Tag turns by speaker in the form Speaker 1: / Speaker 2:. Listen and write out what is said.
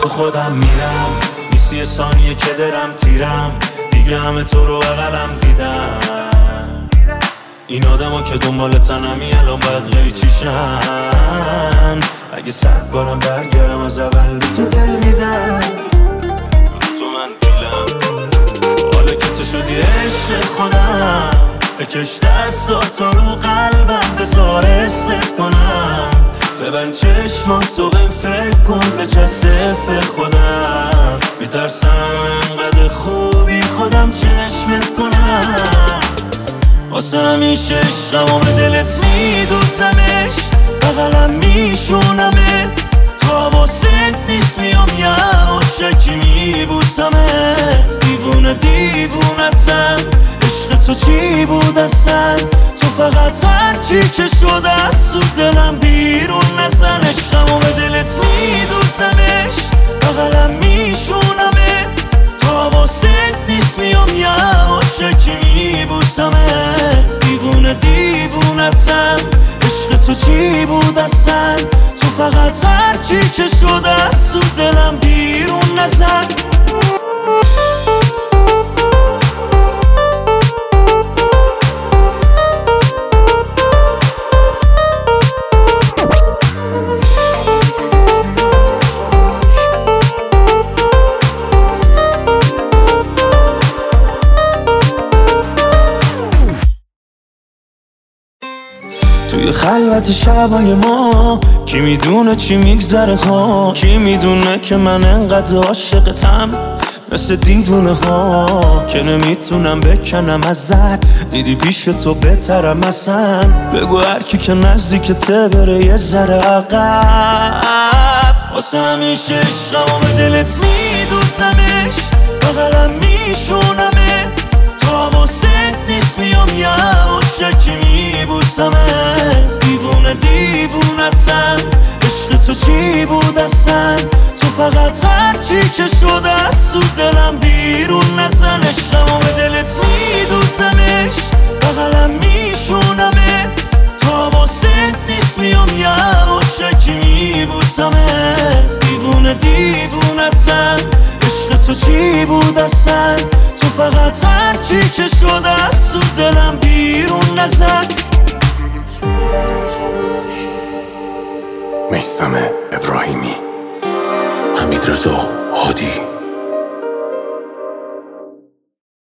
Speaker 1: خودم میرم، نیست یه ثانیه که درم تیرم، دیگه همه تو رو بغلم دیدم. این آدم که دنبال تنمی الان باید قیچیشن. اگه 100 بارم برگردم از اول تو دل میدم، تو من دیلم. حالا که تو شدی عشق خودم، بکش دستات رو قلبم، بذار حست کنم. ببند چشماتو بهم فکر کن، به چسف خودم. میترسم انقدر خوبی خودم چشمت کنم. واسه همیشه عشقم و به دلت میدوزمش، بغلم میشونمت. تو حواست نیست میام یواشکی میبوسمت. دیوونه دیوونتم، عشق تو چی بود اصلا؟ تو فقط هرچی که شده از تو دلم بیرون نزن. عشقم و به دلت میدوزمش، بغلم میشونمت. تو حواست نیست میام یواشکی میبوسمت. دیوونه دیوونتم، عشق تو چی بود اصلا؟ تو فقط هرچی که شده از تو دلم بیرون نزن. توی خلوت شبای ما کی میدونه چی میگذره ها؟ کی میدونه که من انقدر عاشقتم مثل دیوونه ها، که نمیتونم بکنم ازت. دیدی پیش تو بهترم اصلا. بگو هرکی که نزدیکته بره یه ذره عقب. واسه همیشه عشقم و به دلت میدوزمش، بغلم میشونمت. تو حواست نیست میام یواشکی میبوسمت. دیوونه دیوونتم، عشق تو چی بود اصلا؟ تو فقط هرچی که شده از تو دلم بیرون نزن. عشقم و به دلت میدوزمش، بغلم میشونمت. تو حواست نیست میام یواشکی میبوسمت. دیوونه دیوونتم، عشق تو چی بود اصلا؟ تو فقط هرچی که شده از تو دلم بیرون نزن.
Speaker 2: میثم ابراهیمی، حمیدرضا هادی.